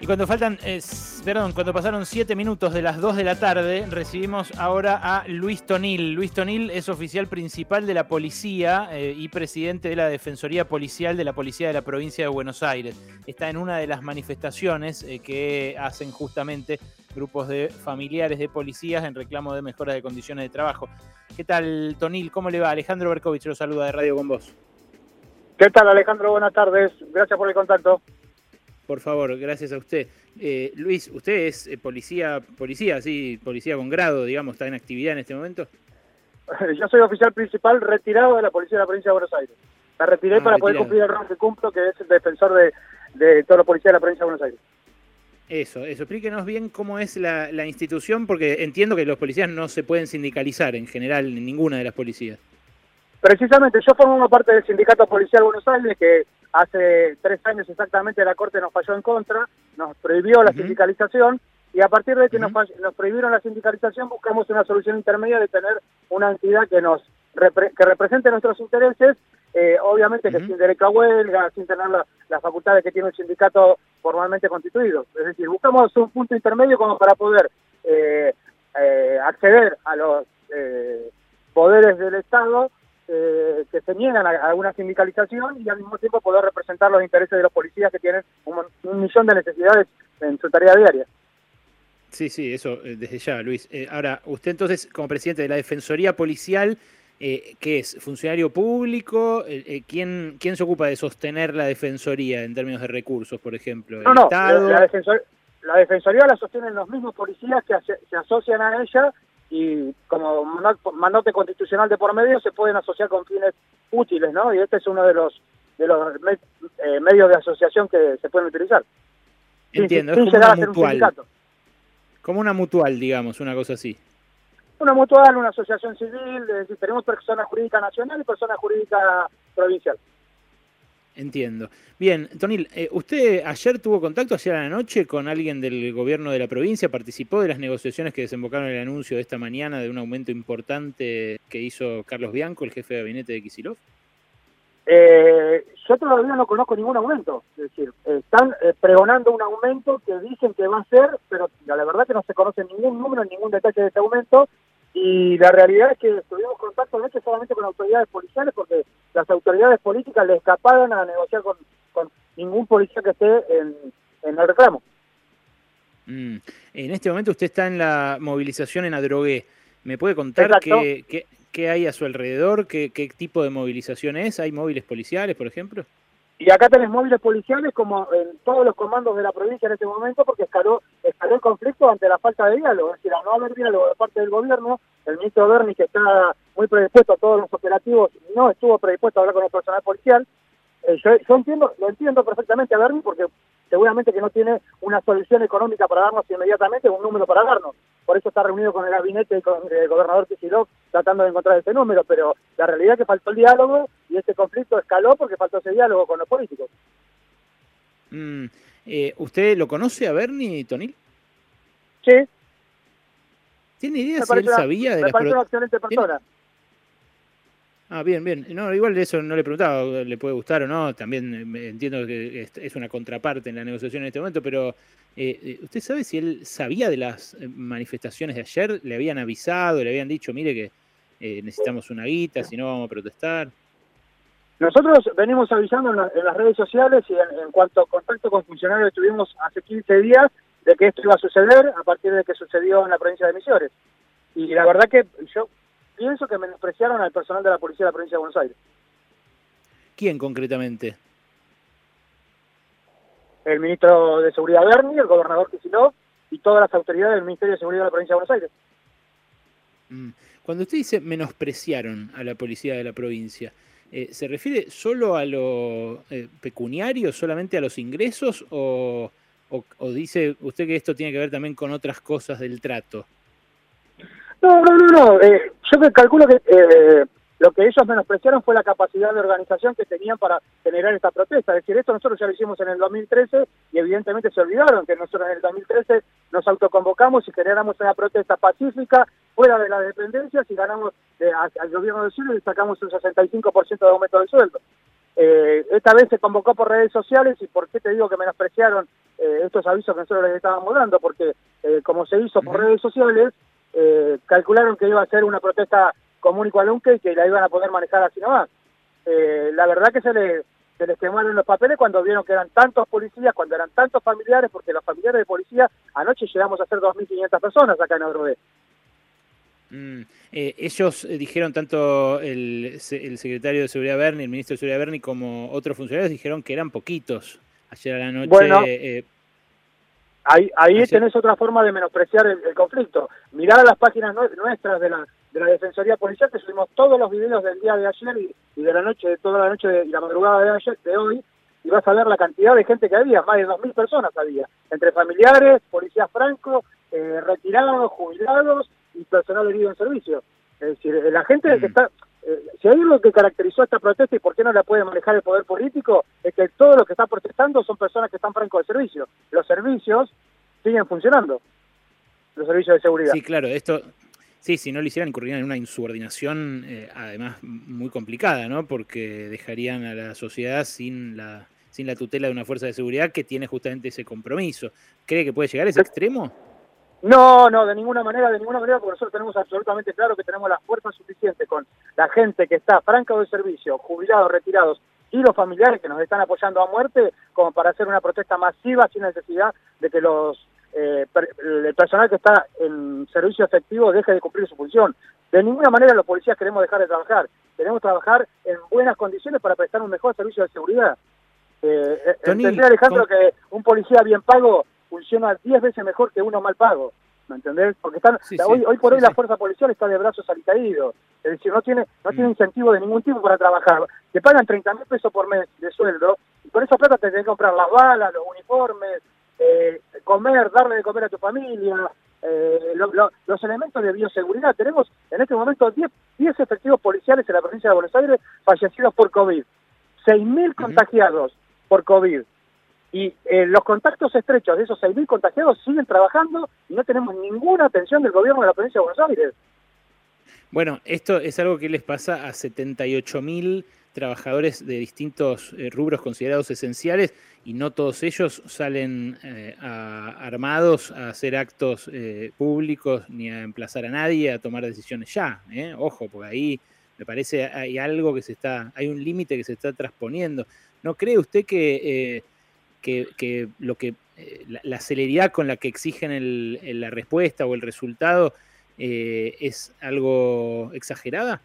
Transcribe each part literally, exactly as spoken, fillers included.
Y cuando faltan, eh, perdón, cuando pasaron siete minutos de las dos de la tarde, recibimos ahora a Luis Tonil. Luis Tonil es oficial principal de la policía eh, y presidente de la Defensoría Policial de la Policía de la Provincia de Buenos Aires. Está en una de las manifestaciones eh, que hacen justamente grupos de familiares de policías en reclamo de mejoras de condiciones de trabajo. ¿Qué tal, Tonil? ¿Cómo le va? Alejandro Berkovich lo saluda de Radio con Vos. ¿Qué tal, Alejandro? Buenas tardes. Gracias por el contacto. Por favor, gracias a usted. Eh, Luis, ¿usted es eh, policía, policía, sí, policía con grado, digamos, está en actividad en este momento? Yo soy oficial principal retirado de la Policía de la Provincia de Buenos Aires. Me retiré ah, para retirado. poder cumplir el rol que cumplo, que es el defensor de, de todos los policías de la Provincia de Buenos Aires. Eso, eso. Explíquenos bien cómo es la, la institución, porque entiendo que los policías no se pueden sindicalizar en general en ninguna de las policías. Precisamente, yo formo parte del Sindicato Policial Buenos Aires, que hace tres años exactamente la Corte nos falló en contra, nos prohibió la uh-huh. sindicalización, y a partir de que uh-huh. nos, fall- nos prohibieron la sindicalización, buscamos una solución intermedia de tener una entidad que nos repre- que represente nuestros intereses, eh, obviamente uh-huh. que sin derecho a huelga, sin tener la, las facultades que tiene un sindicato formalmente constituido. Es decir, buscamos un punto intermedio como para poder eh, eh, acceder a los eh, poderes del Estado, Eh, que se niegan a, a una sindicalización y al mismo tiempo poder representar los intereses de los policías que tienen un, un millón de necesidades en su tarea diaria. Sí, sí, eso eh, desde ya, Luis. Eh, ahora, usted entonces, como presidente de la Defensoría Policial, eh, ¿qué es? ¿Funcionario público? Eh, eh, ¿quién, ¿Quién se ocupa de sostener la Defensoría en términos de recursos, por ejemplo? ¿El no, no, Estado? La, la, defensor, la Defensoría la sostienen los mismos policías que se, se asocian a ella, y como mandato constitucional de por medio se pueden asociar con fines útiles, ¿no? Y este es uno de los de los me, eh, medios de asociación que se pueden utilizar. Entiendo, sin, es sin como una una mutual. Un como una mutual, digamos, una cosa así. Una mutual, una asociación civil, es decir, tenemos persona jurídica nacional y persona jurídica provincial. Entiendo. Bien, Tonil, eh, ¿usted ayer tuvo contacto, ayer a la noche, con alguien del gobierno de la provincia? ¿Participó de las negociaciones que desembocaron en el anuncio de esta mañana de un aumento importante que hizo Carlos Bianco, el jefe de gabinete de Kicillof? Eh, yo todavía no conozco ningún aumento. Es decir, están eh, pregonando un aumento que dicen que va a ser, pero la verdad que no se conoce ningún número, ningún detalle de ese aumento. Y la realidad es que tuvimos contacto no solamente con autoridades policiales, porque las autoridades políticas le escaparon a negociar con, con ningún policía que esté en, en el reclamo. Mm. En este momento usted está en la movilización en Adrogué. ¿Me puede contar qué, qué, qué hay a su alrededor? ¿Qué, qué tipo de movilización es? ¿Hay móviles policiales, por ejemplo? Y acá tenés móviles policiales como en todos los comandos de la provincia en este momento, porque escaló, escaló el conflicto ante la falta de diálogo. Es decir, al no haber diálogo de parte del gobierno, el ministro Berni, que está muy predispuesto a todos los operativos, no estuvo predispuesto a hablar con el personal policial. Eh, yo, yo entiendo, lo entiendo perfectamente a Berni, porque seguramente que no tiene una solución económica para darnos inmediatamente, un número para darnos. Por eso está reunido con el gabinete y con el gobernador Kicillof tratando de encontrar ese número, pero la realidad es que faltó el diálogo y este conflicto escaló porque faltó ese diálogo con los políticos. Mm, eh, ¿Usted lo conoce a Berni, Tonil? Sí. ¿Tiene idea si él una, sabía de me las... Me parece una excelente persona. ¿Tiene? Ah, bien, bien. No, igual de eso no le preguntaba, le puede gustar o no, también entiendo que es una contraparte en la negociación en este momento, pero eh, ¿usted sabe si él sabía de las manifestaciones de ayer? ¿Le habían avisado, le habían dicho, mire que eh, necesitamos una guita, si no vamos a protestar? Nosotros venimos avisando en, la, en las redes sociales y en, en cuanto a contacto con funcionarios que tuvimos hace quince días de que esto iba a suceder a partir de que sucedió en la provincia de Misiones. Y la verdad que yo pienso que menospreciaron al personal de la policía de la provincia de Buenos Aires. ¿Quién concretamente? El ministro de Seguridad Berni, el gobernador Kicillof y todas las autoridades del Ministerio de Seguridad de la provincia de Buenos Aires. Cuando usted dice menospreciaron a la policía de la provincia, eh, ¿se refiere solo a lo eh, pecuniario, solamente a los ingresos, o, o, o dice usted que esto tiene que ver también con otras cosas del trato? No, no, no, no. Eh, yo que calculo que eh, lo que ellos menospreciaron fue la capacidad de organización que tenían para generar esta protesta. Es decir, esto nosotros ya lo hicimos en el dos mil trece y evidentemente se olvidaron que nosotros en el dos mil trece nos autoconvocamos y generamos una protesta pacífica fuera de las dependencias y ganamos de, a, al gobierno del sur y sacamos un sesenta y cinco por ciento de aumento del sueldo. Eh, esta vez se convocó por redes sociales y por qué te digo que menospreciaron eh, estos avisos que nosotros les estábamos dando, porque eh, como se hizo por uh-huh. redes sociales, eh, calcularon que iba a ser una protesta común y cualunque y que la iban a poder manejar así nomás. Eh, la verdad que se les, se les quemaron los papeles cuando vieron que eran tantos policías, cuando eran tantos familiares, porque los familiares de policía, anoche llegamos a ser dos mil quinientas personas acá en Adrogué. Mm, eh, ellos eh, dijeron, tanto el, el secretario de Seguridad Berni, el ministro de Seguridad Berni, como otros funcionarios dijeron que eran poquitos ayer a la noche. Bueno, eh, ahí, ahí ayer... tenés otra forma de menospreciar el, el conflicto. Mirá las páginas nuestras de la, de la Defensoría Policial, que subimos todos los videos del día de ayer y, y de la noche, de toda la noche de, y la madrugada de ayer, de hoy, y vas a ver la cantidad de gente que había, más de dos mil personas había, entre familiares, policías francos, eh, retirados, jubilados y personal herido en servicio. Es decir, la gente mm. que está... Eh, si hay algo que caracterizó esta protesta y por qué no la puede manejar el poder político, es que todos los que están protestando son personas que están francos de servicio. Los servicios siguen funcionando, los servicios de seguridad. Sí, claro, esto... Sí, si no lo hicieran, incurrirían en una insubordinación, eh, además muy complicada, ¿no? Porque dejarían a la sociedad sin la, sin la tutela de una fuerza de seguridad que tiene justamente ese compromiso. ¿Cree que puede llegar a ese extremo? No, no, de ninguna manera, de ninguna manera, porque nosotros tenemos absolutamente claro que tenemos la fuerza suficiente con la gente que está franca de servicio, jubilados, retirados y los familiares que nos están apoyando a muerte, como para hacer una protesta masiva sin necesidad de que los eh, per, el personal que está en servicio efectivo deje de cumplir su función. De ninguna manera los policías queremos dejar de trabajar, queremos trabajar en buenas condiciones para prestar un mejor servicio de seguridad. Eh, entendé, Alejandro, ¿cómo? Que un policía bien pago funciona diez veces mejor que uno mal pago, ¿me entendés? Porque están sí, hoy, sí, hoy por sí, hoy sí. La fuerza policial está de brazos alicaídos, es decir, no tiene no mm. tiene incentivo de ningún tipo para trabajar. Te pagan treinta mil pesos por mes de sueldo y con esa plata te tenés que comprar las balas, los uniformes, eh, comer, darle de comer a tu familia, eh, lo, lo, los elementos de bioseguridad. Tenemos en este momento diez efectivos policiales en la provincia de Buenos Aires fallecidos por COVID, seis mil uh-huh. contagiados por COVID. Y eh, los contactos estrechos de esos seis mil contagiados siguen trabajando y no tenemos ninguna atención del gobierno de la provincia de Buenos Aires. Bueno, esto es algo que les pasa a setenta y ocho mil trabajadores de distintos eh, rubros considerados esenciales y no todos ellos salen eh, a, armados a hacer actos eh, públicos ni a emplazar a nadie a tomar decisiones ya. ¿eh? Ojo, porque ahí me parece hay algo que se está, hay un límite que se está transponiendo. ¿No cree usted que... Eh, Que, que lo que eh, la, la celeridad con la que exigen el, el, la respuesta o el resultado eh, es algo exagerada?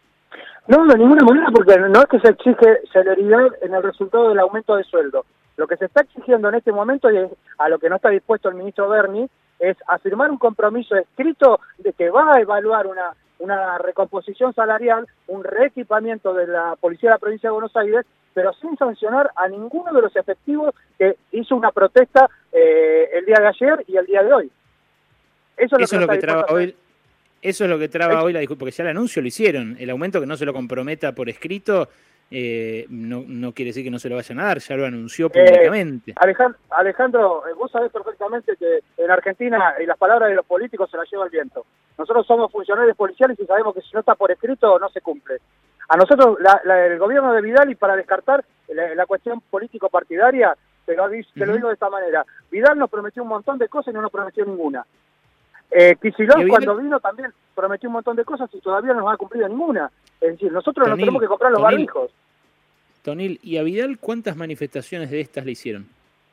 No, de ninguna manera, porque no es que se exige celeridad en el resultado del aumento de sueldo. Lo que se está exigiendo en este momento, y es a lo que no está dispuesto el ministro Berni, es afirmar un compromiso escrito de que va a evaluar una, una recomposición salarial, un reequipamiento de la Policía de la Provincia de Buenos Aires, pero sin sancionar a ninguno de los efectivos que hizo una protesta eh, el día de ayer y el día de hoy. Eso es lo Eso que, es lo que traba hoy. Eso es lo que traba es... hoy la discusión, porque ya el anuncio lo hicieron. El aumento que no se lo comprometa por escrito eh, no, no quiere decir que no se lo vayan a dar, ya lo anunció públicamente. Eh, Alejandro, Alejandro, vos sabés perfectamente que en Argentina las palabras de los políticos se las lleva el viento. Nosotros somos funcionarios policiales y sabemos que si no está por escrito no se cumple. A nosotros, la, la, el gobierno de Vidal, y para descartar la, la cuestión político-partidaria, te lo, te uh-huh. lo digo de esta manera, Vidal nos prometió un montón de cosas y no nos prometió ninguna. Eh, Kicillof Vidal... cuando vino también prometió un montón de cosas y todavía no nos ha cumplido ninguna. Es decir, nosotros Tonil, nos tenemos que comprar los Tonil, barbijos. Tonil, ¿y a Vidal cuántas manifestaciones de estas le hicieron?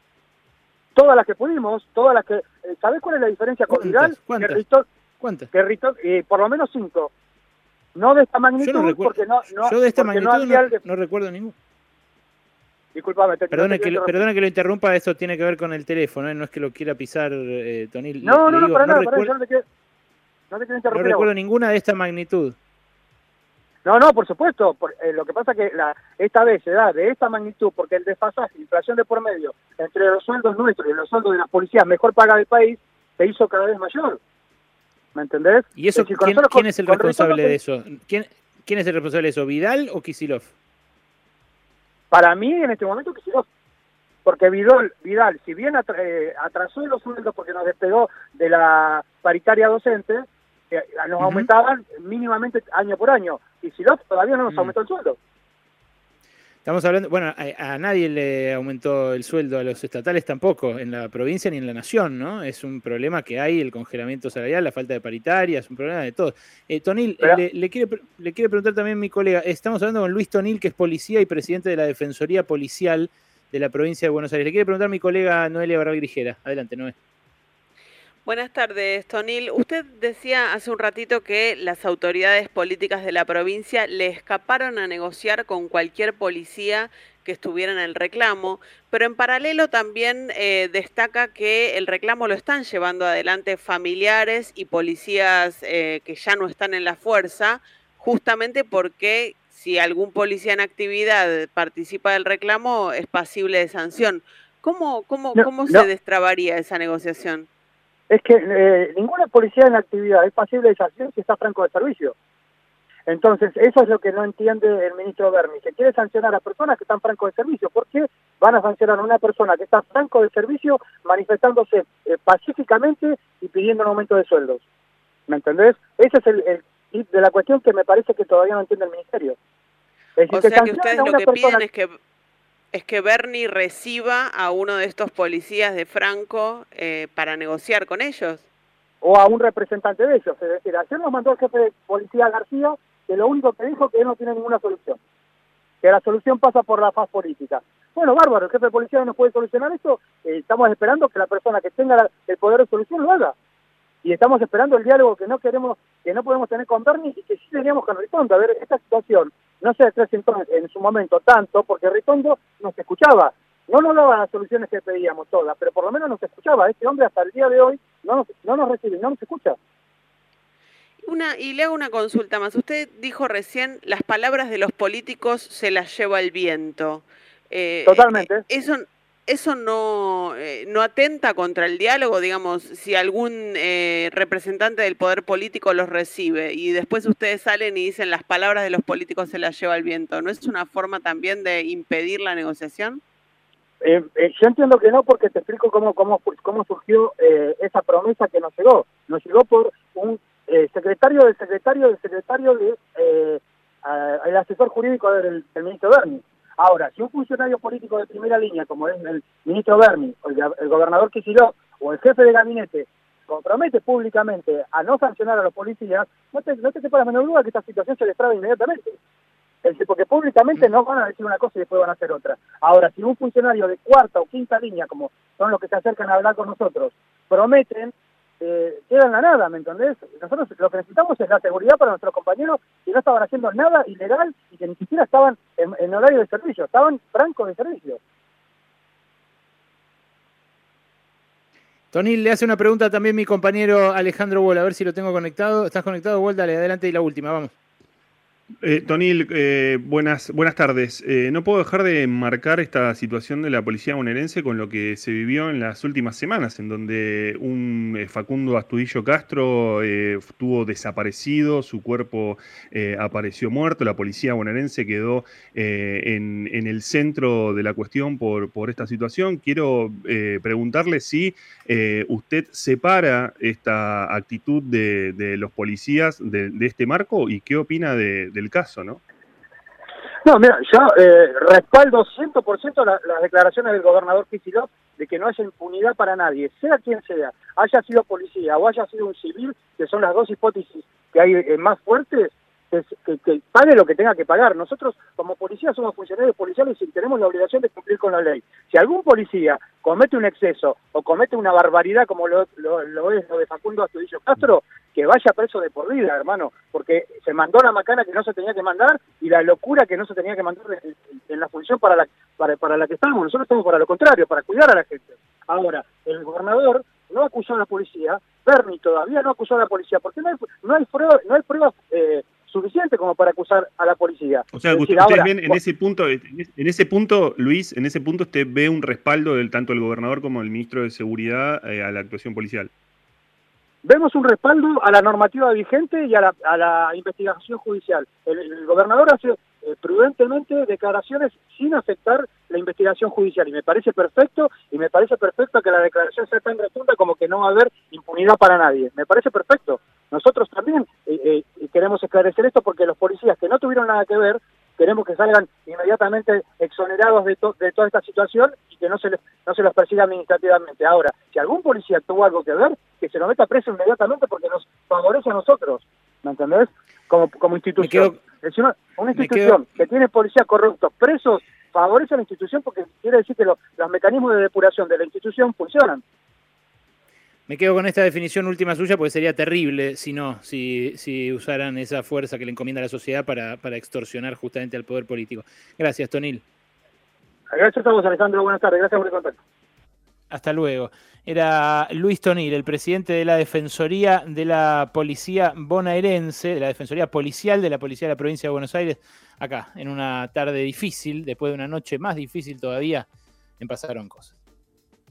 Todas las que pudimos, todas las que... Eh, ¿Sabés cuál es la diferencia con Vidal? ¿Cuántas? Que Ritol, ¿Cuántas? Que Ritol, eh, por lo menos cinco. No de esta magnitud, yo no recuerdo, porque no... no yo de esta magnitud no, no, de... no recuerdo ningún. Disculpame, te, perdone, te que lo, perdone que lo interrumpa, esto tiene que ver con el teléfono, ¿eh? No es que lo quiera pisar, eh, Tonil. No, le, no, le digo, no, para no nada, recuerdo, para no te quiero, no te quiero interrumpir. No recuerdo ninguna de esta magnitud. No, no, por supuesto, por, eh, lo que pasa que la, esta vez se da de esta magnitud, porque el desfasaje, inflación de por medio, entre los sueldos nuestros y los sueldos de las policías mejor pagadas del país, se hizo cada vez mayor. ¿Me entendés? ¿Y eso, es decir, ¿quién, ¿quién es el responsable de eso? ¿Quién, ¿Quién es el responsable de eso, Vidal o Kicillof? Para mí, en este momento, Kicillof. Porque Vidal, Vidal si bien atrasó los sueldos porque nos despegó de la paritaria docente, eh, nos uh-huh. aumentaban mínimamente año por año. Kicillof todavía no nos uh-huh. aumentó el sueldo. Estamos hablando, bueno, a, a nadie le aumentó el sueldo, a los estatales tampoco, en la provincia ni en la nación, ¿no? Es un problema que hay, el congelamiento salarial, la falta de paritaria, es un problema de todo. Eh, Tonil, Pero, le, le, quiere, le quiere preguntar también mi colega, estamos hablando con Luis Tonil, que es policía y presidente de la Defensoría Policial de la provincia de Buenos Aires. Le quiere preguntar mi colega Noelia Barral Grijera. Adelante, Noé. Buenas tardes, Tonil. Usted decía hace un ratito que las autoridades políticas de la provincia le escaparon a negociar con cualquier policía que estuviera en el reclamo, pero en paralelo también eh, destaca que el reclamo lo están llevando adelante familiares y policías eh, que ya no están en la fuerza, justamente porque si algún policía en actividad participa del reclamo es pasible de sanción. ¿Cómo, cómo, no, cómo no. se destrabaría esa negociación? Es que eh, ninguna policía en actividad es pasible de sanción si está franco de servicio. Entonces, eso es lo que no entiende el ministro Berni, que quiere sancionar a personas que están franco de servicio. ¿Por qué van a sancionar a una persona que está franco de servicio manifestándose eh, pacíficamente y pidiendo un aumento de sueldos? ¿Me entendés? Ese es el, el tip de la cuestión que me parece que todavía no entiende el ministerio. Es decir, o sea que que ustedes lo que persona... piden es que es que Berni reciba a uno de estos policías de Franco eh, para negociar con ellos. O a un representante de ellos. Es decir, ayer nos mandó el jefe de policía García, que lo único que dijo que él no tiene ninguna solución. Que la solución pasa por la faz política. Bueno, bárbaro, el jefe de policía no puede solucionar esto. Eh, estamos esperando que la persona que tenga la, el poder de solución lo haga. Y estamos esperando el diálogo que no queremos, que no podemos tener con Berni y que sí teníamos con Ritondo. A ver, esta situación no se acrecentó en su momento tanto porque Ritondo nos escuchaba. No nos daba las soluciones que pedíamos todas, pero por lo menos nos escuchaba. Este hombre hasta el día de hoy no nos, no nos recibe, no nos escucha. Una, y le hago una consulta más. Usted dijo recién, las palabras de los políticos se las lleva el viento. Eh, Totalmente. Eso... ¿Eso no, eh, no atenta contra el diálogo? Digamos, si algún eh, representante del poder político los recibe y después ustedes salen y dicen las palabras de los políticos se las lleva el viento, ¿no es una forma también de impedir la negociación? Eh, eh, yo entiendo que no, porque te explico cómo, cómo, cómo surgió eh, esa promesa que nos llegó. Nos llegó por un eh, secretario del secretario del secretario de eh, a, el asesor jurídico del, del ministro Berni. Ahora, si un funcionario político de primera línea, como es el ministro Berni, o el, el gobernador Kicillof, o el jefe de gabinete, compromete públicamente a no sancionar a los policías, no te, no te quepa la menor duda que esta situación se destraba inmediatamente. Es decir, porque públicamente no van a decir una cosa y después van a hacer otra. Ahora, si un funcionario de cuarta o quinta línea, como son los que se acercan a hablar con nosotros, prometen, eh, queda en la nada, ¿me entendés? Nosotros lo que necesitamos es la seguridad para nuestros compañeros que no estaban haciendo nada ilegal y que ni siquiera estaban en, en horario de servicio, estaban francos de servicio. Tonil, le hace una pregunta también mi compañero Alejandro Boll, a ver si lo tengo conectado. ¿Estás conectado, Boll? Dale, adelante y la última, vamos. Eh, Tonil, eh, buenas, buenas tardes. Eh, no puedo dejar de marcar esta situación de la policía bonaerense con lo que se vivió en las últimas semanas, en donde un eh, Facundo Astudillo Castro eh, estuvo desaparecido, su cuerpo eh, apareció muerto, la policía bonaerense quedó eh, en, en el centro de la cuestión por, por esta situación. Quiero eh, preguntarle si eh, usted separa esta actitud de, de los policías de, de este marco y qué opina de, de el caso, ¿no? No, mira, yo eh, respaldo cien por ciento las la declaraciones del gobernador Kicillof de que no haya impunidad para nadie, sea quien sea, haya sido policía o haya sido un civil, que son las dos hipótesis que hay eh, más fuertes, que, que, que pague lo que tenga que pagar. Nosotros, como policía, somos funcionarios policiales y tenemos la obligación de cumplir con la ley. Si algún policía comete un exceso o comete una barbaridad como lo, lo, lo es lo de Facundo Astudillo Castro, que vaya preso de por vida, hermano, porque se mandó la macana que no se tenía que mandar y la locura que no se tenía que mandar en, en la función para la, para, para la que estamos. Nosotros estamos para lo contrario, para cuidar a la gente. Ahora, el gobernador no acusó a la policía, Berni todavía no acusó a la policía, porque no hay, no hay pruebas, no hay pruebas eh, suficiente como para acusar a la policía. O sea, decir, ustedes ahora, ven en ese punto, en ese punto, Luis, en ese punto usted ve un respaldo del tanto del gobernador como del ministro de Seguridad eh, a la actuación policial. Vemos un respaldo a la normativa vigente y a la, a la investigación judicial. El, el gobernador hace eh, prudentemente declaraciones sin afectar la investigación judicial y me parece perfecto y me parece perfecto que la declaración sea tan rotunda como que no va a haber impunidad para nadie. Me parece perfecto. Nosotros también eh, eh, queremos esclarecer esto porque los policías que no tuvieron nada que ver, queremos que salgan inmediatamente exonerados de, to de toda esta situación y que no se, les, no se los persiga administrativamente. Ahora, si algún policía tuvo algo que ver, que se lo meta preso inmediatamente porque nos favorece a nosotros, ¿me entendés? Como, como institución. Encima, una institución que tiene policías corruptos presos favorece a la institución porque quiere decir que lo, los mecanismos de depuración de la institución funcionan. Me quedo con esta definición última suya porque sería terrible si no, si, si usaran esa fuerza que le encomienda la sociedad para, para extorsionar justamente al poder político. Gracias, Tonil. Gracias a vos, Alejandro. Buenas tardes. Gracias por el contacto. Hasta luego. Era Luis Tonil, el presidente de la Defensoría de la Policía Bonaerense, de la Defensoría Policial de la Policía de la Provincia de Buenos Aires, acá, en una tarde difícil, después de una noche más difícil todavía, en Pasaron Cosas.